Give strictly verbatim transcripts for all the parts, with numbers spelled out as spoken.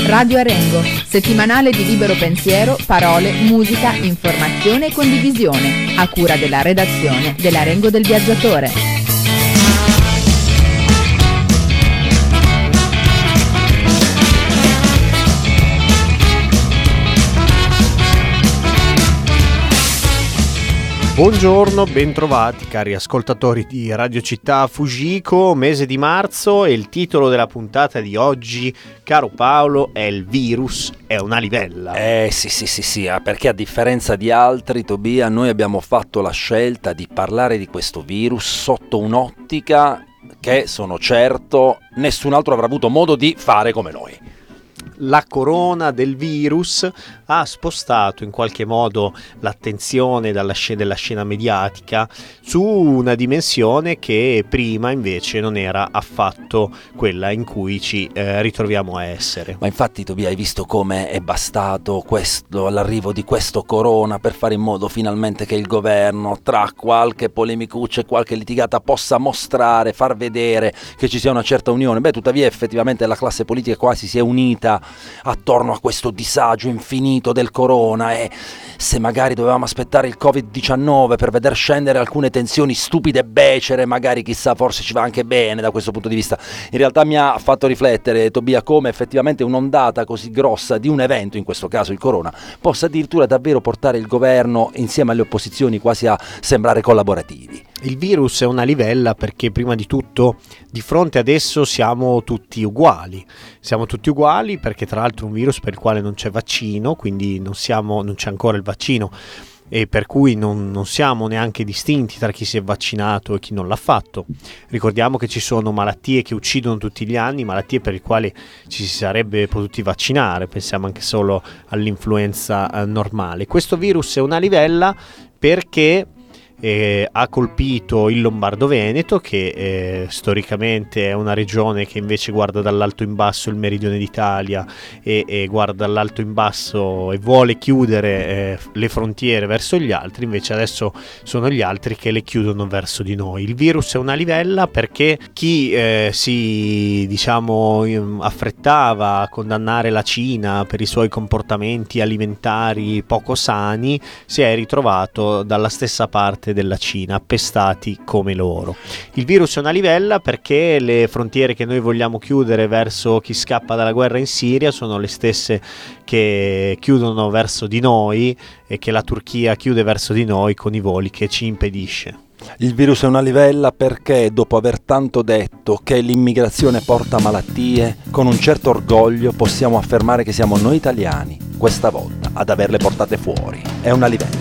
Radio Arengo, settimanale di libero pensiero, parole, musica, informazione e condivisione, a cura della redazione dell'Arengo del Viaggiatore. Buongiorno, bentrovati cari ascoltatori di Radio Città Fujiko, mese di marzo, e il titolo della puntata di oggi, caro Paolo, è "Il virus è una livella". Eh sì sì sì sì, perché a differenza di altri, Tobia, noi abbiamo fatto la scelta di parlare di questo virus sotto un'ottica che, sono certo, nessun altro avrà avuto modo di fare come noi. La corona del virus ha spostato in qualche modo l'attenzione dalla scena, della scena mediatica su una dimensione che prima invece non era affatto quella in cui ci eh, ritroviamo a essere. Ma infatti, Tobia, hai visto come è bastato questo, l'arrivo di questo corona per fare in modo finalmente che il governo, tra qualche polemicuccia e qualche litigata, possa mostrare, far vedere che ci sia una certa unione. Beh, tuttavia effettivamente la classe politica quasi si è unita attorno a questo disagio infinito del corona, e se magari dovevamo aspettare il covid diciannove per veder scendere alcune tensioni stupide e becere, magari chissà, forse ci va anche bene da questo punto di vista. In realtà mi ha fatto riflettere, Tobia, come effettivamente un'ondata così grossa di un evento, in questo caso il corona, possa addirittura davvero portare il governo insieme alle opposizioni quasi a sembrare collaborativi. Il virus è una livella perché prima di tutto di fronte ad esso siamo tutti uguali. Siamo tutti uguali perché tra l'altro è un virus per il quale non c'è vaccino, quindi non, siamo, non c'è ancora il vaccino, e per cui non, non siamo neanche distinti tra chi si è vaccinato e chi non l'ha fatto. Ricordiamo che ci sono malattie che uccidono tutti gli anni, malattie per le quali ci si sarebbe potuti vaccinare, pensiamo anche solo all'influenza eh, normale. Questo virus è una livella perché Eh, ha colpito il Lombardo-Veneto, che eh, storicamente è una regione che invece guarda dall'alto in basso il meridione d'Italia e, e guarda dall'alto in basso e vuole chiudere eh, le frontiere verso gli altri. Invece adesso sono gli altri che le chiudono verso di noi. Il virus è una livella perché chi eh, si diciamo affrettava a condannare la Cina per i suoi comportamenti alimentari poco sani si è ritrovato dalla stessa parte della Cina, appestati come loro. Il virus è una livella perché le frontiere che noi vogliamo chiudere verso chi scappa dalla guerra in Siria sono le stesse che chiudono verso di noi e che la Turchia chiude verso di noi con i voli che ci impedisce. Il virus è una livella perché, dopo aver tanto detto che l'immigrazione porta malattie, con un certo orgoglio possiamo affermare che siamo noi italiani, questa volta, ad averle portate fuori. È una livella.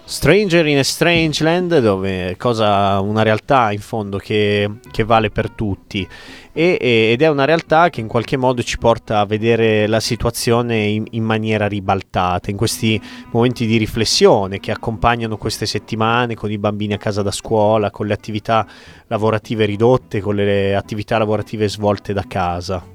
Stranger in a Strange Land, dove cosa, una realtà in fondo che, che vale per tutti e, e, ed è una realtà che in qualche modo ci porta a vedere la situazione in, in maniera ribaltata, in questi momenti di riflessione che accompagnano queste settimane con i bambini a casa da scuola, con le attività lavorative ridotte, con le attività lavorative svolte da casa.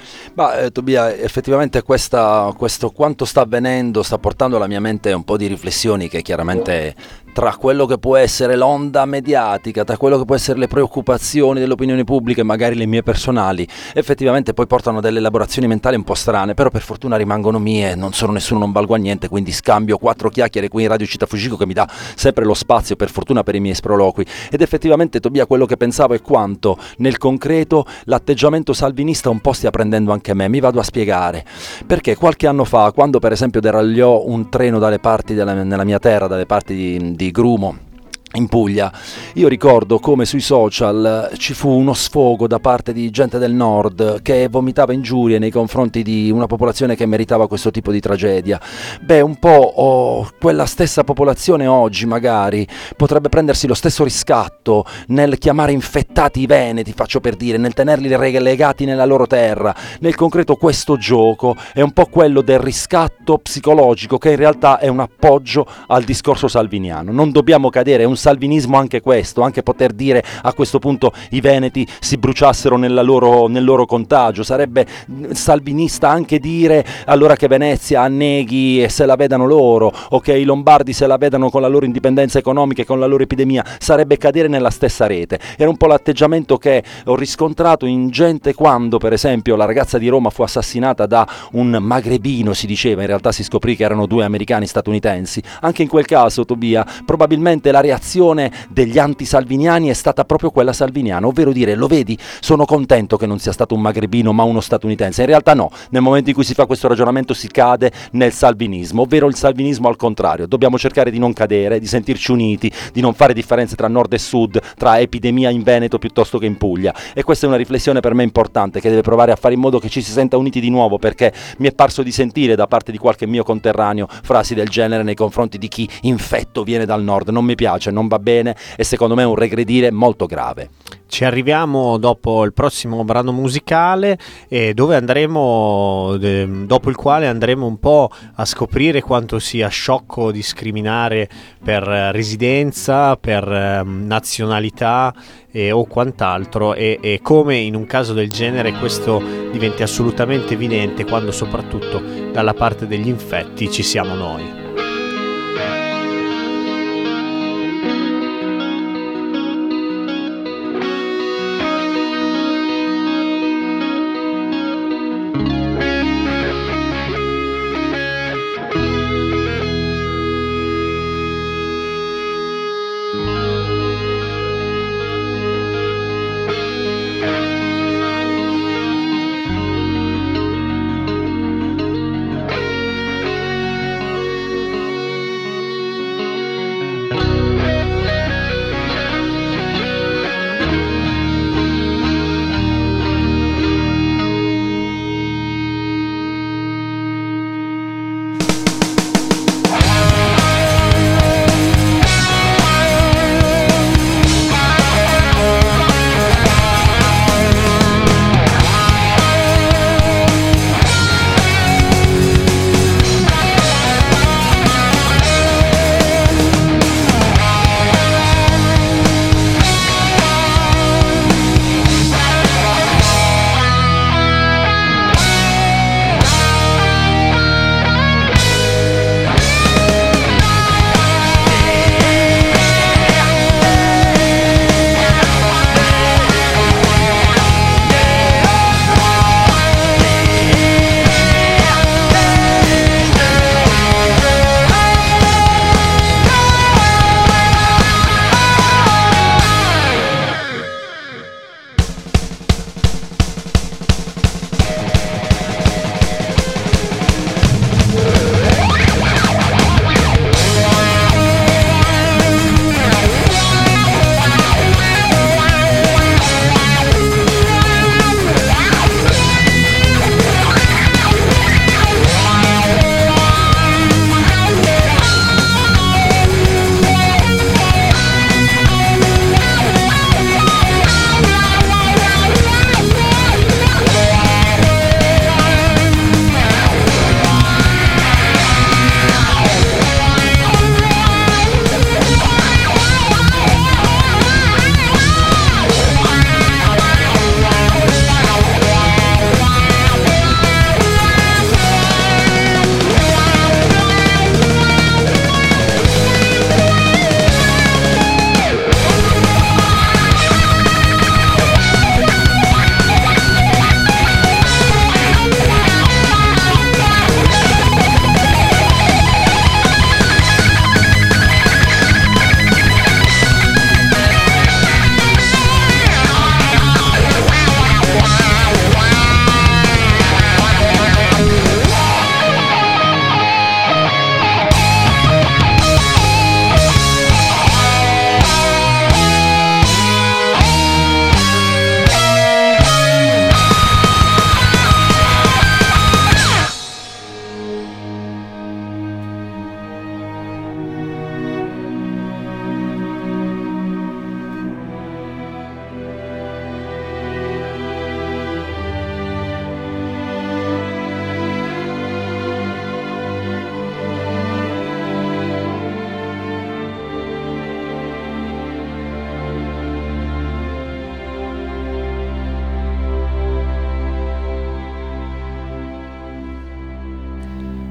Ma eh, Tobia, effettivamente questa, questo quanto sta avvenendo sta portando alla mia mente un po' di riflessioni che chiaramente tra quello che può essere l'onda mediatica, tra quello che può essere le preoccupazioni dell'opinione pubblica e magari le mie personali, effettivamente poi portano delle elaborazioni mentali un po' strane, però per fortuna rimangono mie, non sono nessuno, non valgo a niente, quindi scambio quattro chiacchiere qui in Radio Città Fujiko che mi dà sempre lo spazio, per fortuna, per i miei sproloqui. Ed effettivamente, Tobia, quello che pensavo è quanto nel concreto l'atteggiamento salvinista un po' stia prendendo anche me. Mi vado a spiegare, perché qualche anno fa, quando per esempio deragliò un treno dalle parti della, nella mia terra, dalle parti di, di Grumo in Puglia, io ricordo come sui social ci fu uno sfogo da parte di gente del nord che vomitava ingiurie nei confronti di una popolazione che meritava questo tipo di tragedia. Beh, un po' oh, quella stessa popolazione oggi magari potrebbe prendersi lo stesso riscatto nel chiamare infettati i veneti, faccio per dire, nel tenerli relegati nella loro terra. Nel concreto questo gioco è un po' quello del riscatto psicologico, che in realtà è un appoggio al discorso salviniano. Non dobbiamo cadere, è un salvinismo anche questo, anche poter dire a questo punto i veneti si bruciassero nella loro, nel loro contagio. Sarebbe salvinista anche dire allora che Venezia anneghi e se la vedano loro, o che i lombardi se la vedano con la loro indipendenza economica e con la loro epidemia. Sarebbe cadere nella stessa rete. Era un po' l'atteggiamento che ho riscontrato in gente quando, per esempio, la ragazza di Roma fu assassinata da un magrebino, si diceva, in realtà si scoprì che erano due americani statunitensi. Anche in quel caso, Tobia, probabilmente la reazione degli anti-salviniani è stata proprio quella salviniana, ovvero dire: lo vedi, sono contento che non sia stato un magrebino ma uno statunitense. In realtà no, nel momento in cui si fa questo ragionamento si cade nel salvinismo, ovvero il salvinismo al contrario. Dobbiamo cercare di non cadere, di sentirci uniti, di non fare differenze tra nord e sud, tra epidemia in Veneto piuttosto che in Puglia. E questa è una riflessione per me importante, che deve provare a fare in modo che ci si senta uniti di nuovo, perché mi è parso di sentire da parte di qualche mio conterraneo frasi del genere nei confronti di chi infetto viene dal nord. Non mi piace, non va bene e secondo me è un regredire molto grave. Ci arriviamo dopo il prossimo brano musicale, eh, dove andremo, eh, dopo il quale andremo un po' a scoprire quanto sia sciocco discriminare per residenza, per eh, nazionalità eh, o quant'altro, e, e come in un caso del genere questo diventi assolutamente evidente quando soprattutto dalla parte degli infetti ci siamo noi.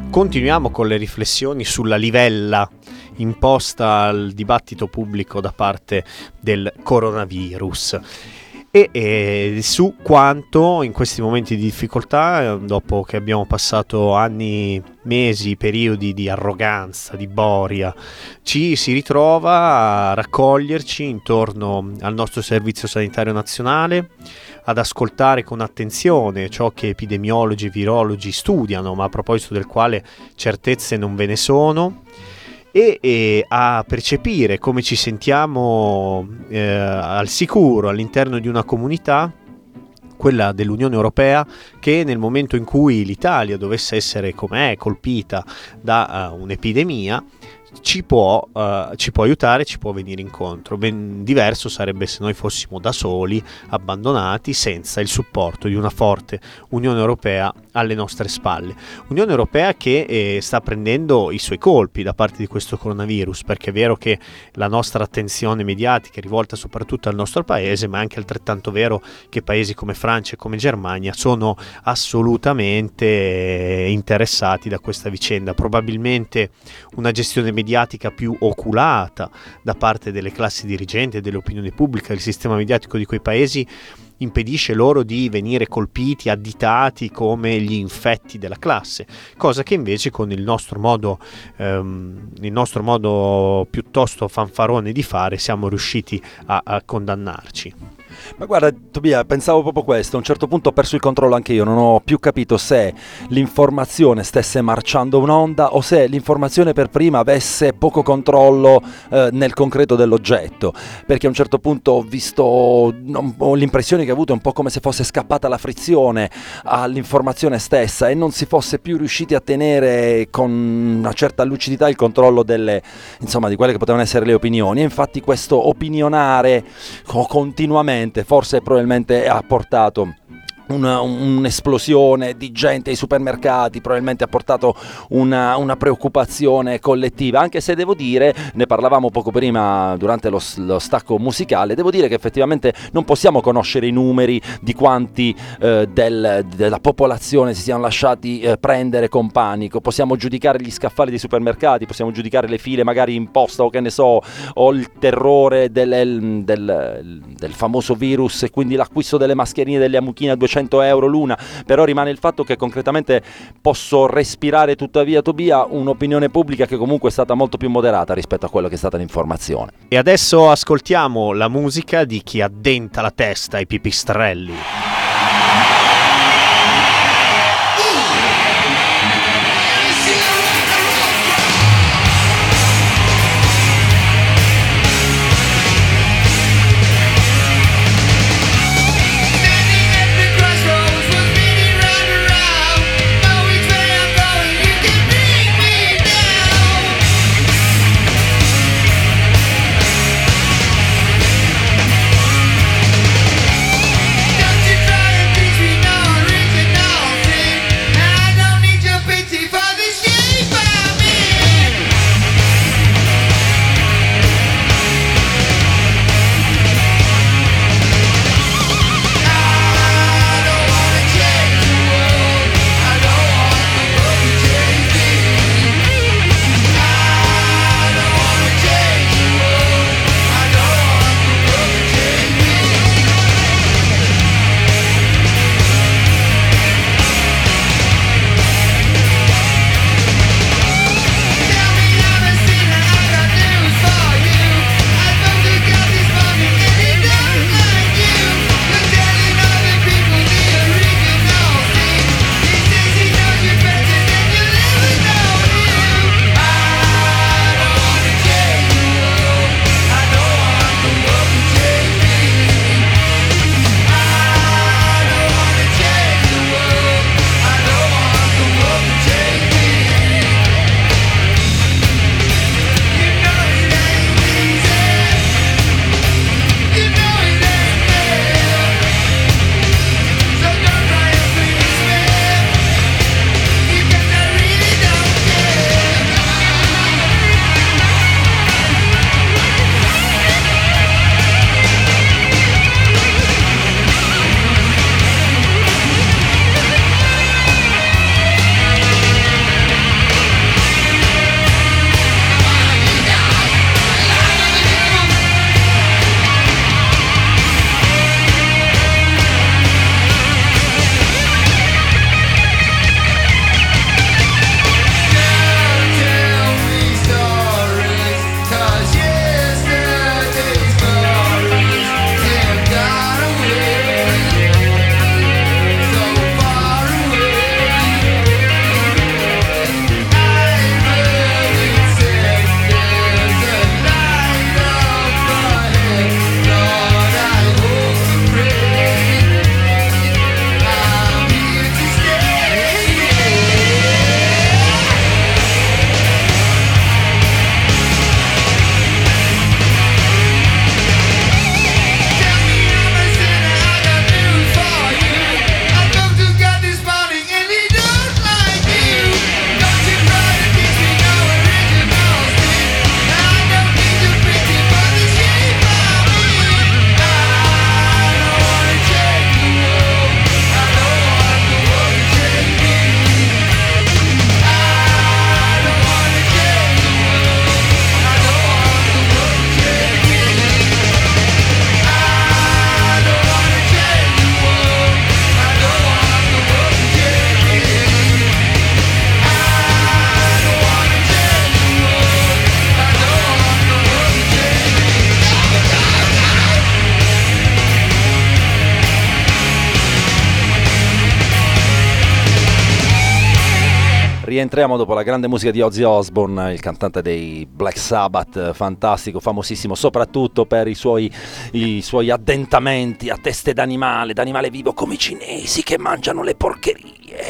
Continuiamo con le riflessioni sulla livella imposta al dibattito pubblico da parte del coronavirus e, e su quanto in questi momenti di difficoltà, dopo che abbiamo passato anni, mesi, periodi di arroganza, di boria, ci si ritrova a raccoglierci intorno al nostro Servizio Sanitario Nazionale, ad ascoltare con attenzione ciò che epidemiologi e virologi studiano, ma a proposito del quale certezze non ve ne sono, e, e a percepire come ci sentiamo eh, al sicuro all'interno di una comunità, quella dell'Unione Europea, che nel momento in cui l'Italia dovesse essere, come è, colpita da uh, un'epidemia, ci può, uh, ci può aiutare, ci può venire incontro. Ben diverso sarebbe se noi fossimo da soli, abbandonati, senza il supporto di una forte Unione Europea alle nostre spalle. Unione Europea che eh, sta prendendo i suoi colpi da parte di questo coronavirus, perché è vero che la nostra attenzione mediatica è rivolta soprattutto al nostro paese, ma è anche altrettanto vero che paesi come Francia e come Germania sono assolutamente interessati da questa vicenda. Probabilmente una gestione mediatica più oculata da parte delle classi dirigenti e dell'opinione pubblica, del sistema mediatico di quei paesi, impedisce loro di venire colpiti, additati come gli infetti della classe, cosa che invece con il nostro modo ehm, il nostro modo piuttosto fanfarone di fare siamo riusciti a, a condannarci. Ma guarda Tobia, pensavo proprio questo, a un certo punto ho perso il controllo anche io, non ho più capito se l'informazione stesse marciando un'onda o se l'informazione per prima avesse poco controllo eh, nel concreto dell'oggetto, perché a un certo punto ho visto, ho l'impressione che ho avuto un po' come se fosse scappata la frizione all'informazione stessa e non si fosse più riusciti a tenere con una certa lucidità il controllo delle, insomma, di quelle che potevano essere le opinioni, e infatti questo opinionare continuamente forse probabilmente ha portato Una, un'esplosione di gente ai supermercati, probabilmente ha portato una, una preoccupazione collettiva, anche se devo dire, ne parlavamo poco prima durante lo, lo stacco musicale, devo dire che effettivamente non possiamo conoscere i numeri di quanti eh, del, della popolazione si siano lasciati eh, prendere con panico. Possiamo giudicare gli scaffali dei supermercati, possiamo giudicare le file magari in posta o che ne so, o il terrore del, del, del famoso virus e quindi l'acquisto delle mascherine, delle amuchine a duecento euro l'una, però rimane il fatto che concretamente posso respirare tuttavia, Tobia, un'opinione pubblica che comunque è stata molto più moderata rispetto a quello che è stata l'informazione. E adesso ascoltiamo la musica di chi addenta la testa ai pipistrelli. Don't you rientriamo dopo la grande musica di Ozzy Osbourne, il cantante dei Black Sabbath, fantastico, famosissimo soprattutto per i suoi, i suoi addentamenti a teste d'animale, d'animale vivo, come i cinesi che mangiano le porcherie.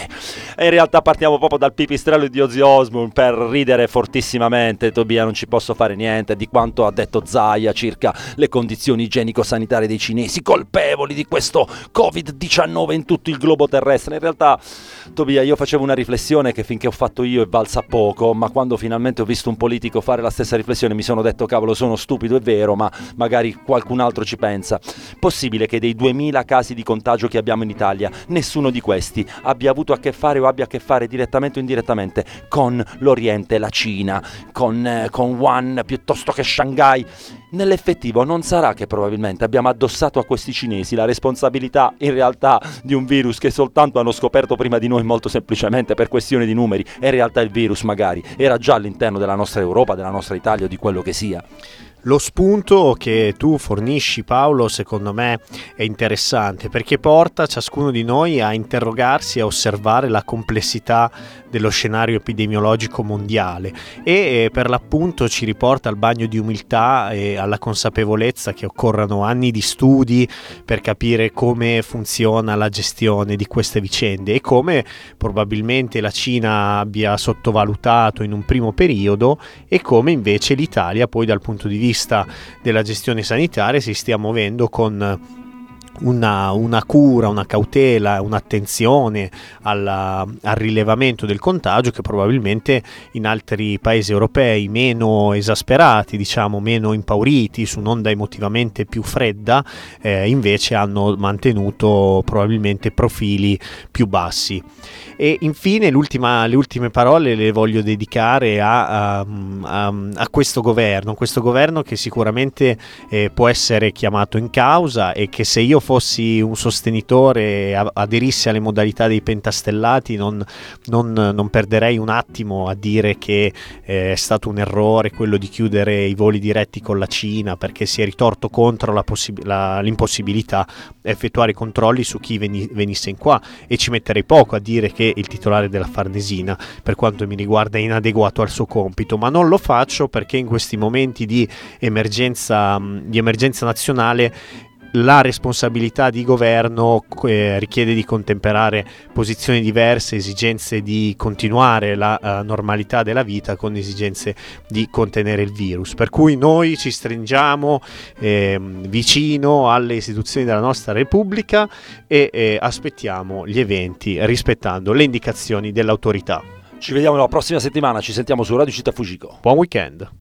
E in realtà partiamo proprio dal pipistrello di Ozzy Osbourne per ridere fortissimamente. Tobia, non ci posso fare niente di quanto ha detto Zaia circa le condizioni igienico-sanitarie dei cinesi, colpevoli di questo covid diciannove in tutto il globo terrestre. In realtà, Tobia, io facevo una riflessione che finché ho fatto io è valsa poco, ma quando finalmente ho visto un politico fare la stessa riflessione mi sono detto cavolo, sono stupido, è vero, ma magari qualcun altro ci pensa. Possibile che dei duemila casi di contagio che abbiamo in Italia nessuno di questi abbia avuto a che fare o abbia a che fare direttamente o indirettamente con l'Oriente, la Cina, con, eh, con Wuhan piuttosto che Shanghai? Nell'effettivo non sarà che probabilmente abbiamo addossato a questi cinesi la responsabilità in realtà di un virus che soltanto hanno scoperto prima di noi molto semplicemente per questione di numeri, e in realtà il virus magari era già all'interno della nostra Europa, della nostra Italia o di quello che sia. Lo spunto che tu fornisci, Paolo, secondo me è interessante perché porta ciascuno di noi a interrogarsi e a osservare la complessità dello scenario epidemiologico mondiale e per l'appunto ci riporta al bagno di umiltà e alla consapevolezza che occorrano anni di studi per capire come funziona la gestione di queste vicende e come probabilmente la Cina abbia sottovalutato in un primo periodo e come invece l'Italia poi dal punto di vista della gestione sanitaria si stia muovendo con Una, una cura, una cautela, un'attenzione alla, al rilevamento del contagio che probabilmente in altri paesi europei meno esasperati, diciamo meno impauriti, su un'onda emotivamente più fredda, eh, invece hanno mantenuto probabilmente profili più bassi. E infine l'ultima, le ultime parole le voglio dedicare a, a, a, a questo governo, questo governo che sicuramente eh, può essere chiamato in causa e che se io fossi un sostenitore e aderissi alle modalità dei pentastellati non, non, non perderei un attimo a dire che eh, è stato un errore quello di chiudere i voli diretti con la Cina perché si è ritorto contro la possib- la, l'impossibilità di effettuare i controlli su chi veni- venisse in qua e ci metterei poco a dire che il titolare della Farnesina per quanto mi riguarda è inadeguato al suo compito, ma non lo faccio perché in questi momenti di emergenza, di emergenza nazionale la responsabilità di governo eh, richiede di contemperare posizioni diverse, esigenze di continuare la uh, normalità della vita con esigenze di contenere il virus, per cui noi ci stringiamo eh, vicino alle istituzioni della nostra Repubblica e eh, aspettiamo gli eventi rispettando le indicazioni dell'autorità. Ci vediamo la prossima settimana, ci sentiamo su Radio Città Fujiko. Buon weekend.